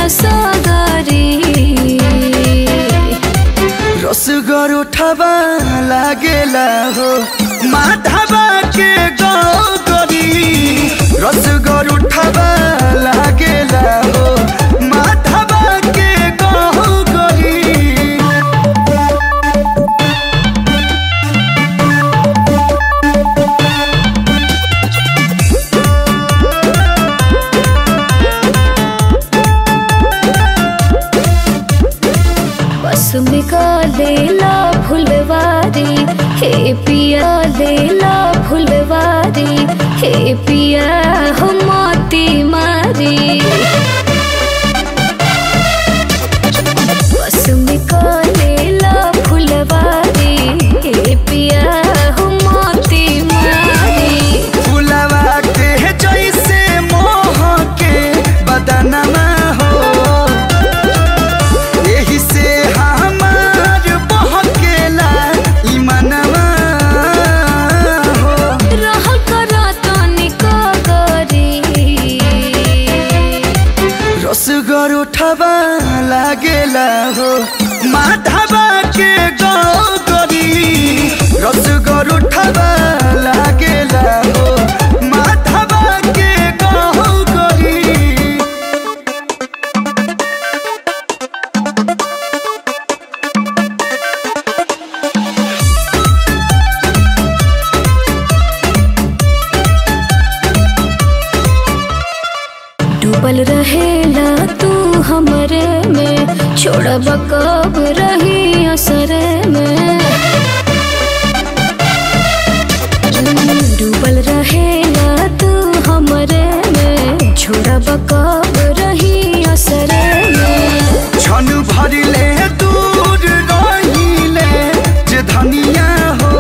सगरी रसगर उठवा लागेला हो माधवा के गौगरी रसगर उठवा लागेला हो माधवा के गौगरी बस में का लेला फुलवारी हे पिया लेला फुलवारी हे पिया हो मोती मारी बस में का लेला फुलवारी हे पिया हो मोती मारी फुलवा के जैसे मोह के बदनमा हो यही से हमार बहकेला ई मनवा हो रहल करा तनिक गरी रसगर उठवा लागेला हो माधवा के गौगरी रसगर उठवा लागेला हो माधवा के गौगरी डूबल रहेला तू हमरे में छोड़ब कब रही असर में डूबल रहेला तू हमरे में छोड़ब कब रही असर में क्षण भरिले दूर रहिले जे धनिया हो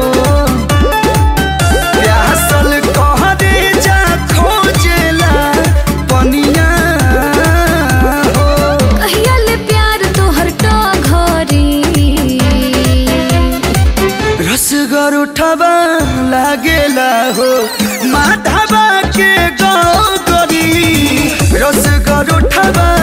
प्यासल कहरे जा खोजेला पनिया हो कहिया ले प्यार तोहर घरी रसगर उठवा लागेला हो माधवा के गौगरी रसगर उठवा